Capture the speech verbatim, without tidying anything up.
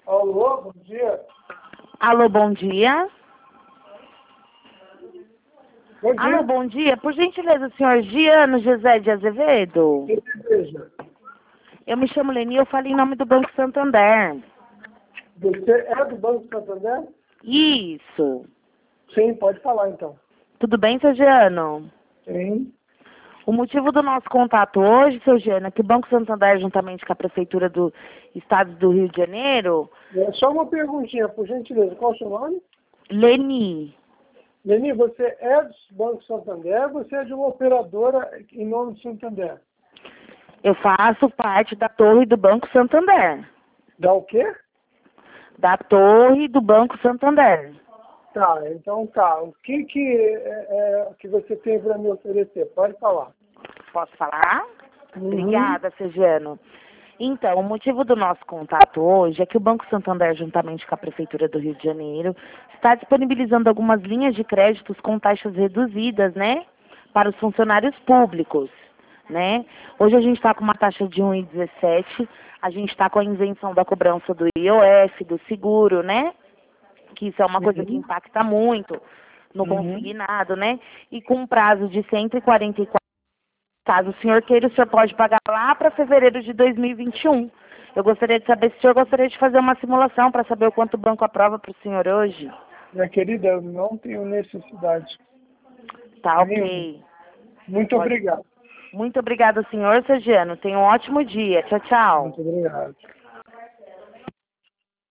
Alô, bom dia. Alô, bom dia. Bom dia. Alô, bom dia. Por gentileza, senhor Giano José de Azevedo? Que seja. Eu me chamo Leni, eu falo em nome do Banco Santander. Você é do Banco Santander? Isso. Sim, pode falar então. Tudo bem, seu Giano? Sim. O motivo do nosso contato hoje, seu Giano, é que o Banco Santander, juntamente com a Prefeitura do Estado do Rio de Janeiro, É só uma perguntinha, por gentileza. Qual é o seu nome? Leni, Leni, você é do Banco Santander ou você é de uma operadora em nome do Santander? eu faço parte da torre do Banco Santander. Dá o quê? Da torre do Banco Santander. Tá, então tá. O que que, é, é, que você tem para me oferecer? Pode falar. Posso falar? Uhum. Obrigada, Sergiano. Então, o motivo do nosso contato hoje é que o Banco Santander, juntamente com a Prefeitura do Rio de Janeiro, está disponibilizando algumas linhas de créditos com taxas reduzidas, né? Para os funcionários públicos, né? Hoje a gente está com uma taxa de um vírgula dezessete, a gente está com a isenção da cobrança do I O F, do seguro, né? Que isso é uma coisa que Uhum. impacta muito no Uhum. consignado, né? E com um prazo de cento e quarenta e quatro. Caso o senhor queira, o senhor pode pagar lá para fevereiro de dois mil e vinte e um. Eu gostaria de saber se o senhor gostaria de fazer uma simulação para saber o quanto o banco aprova para o senhor hoje. Minha querida, eu não tenho necessidade. Tá, Nenhuma. ok. Muito Pode. obrigado. Muito obrigada, senhor Sergiano. Tenha um ótimo dia. Tchau, tchau. Muito obrigado.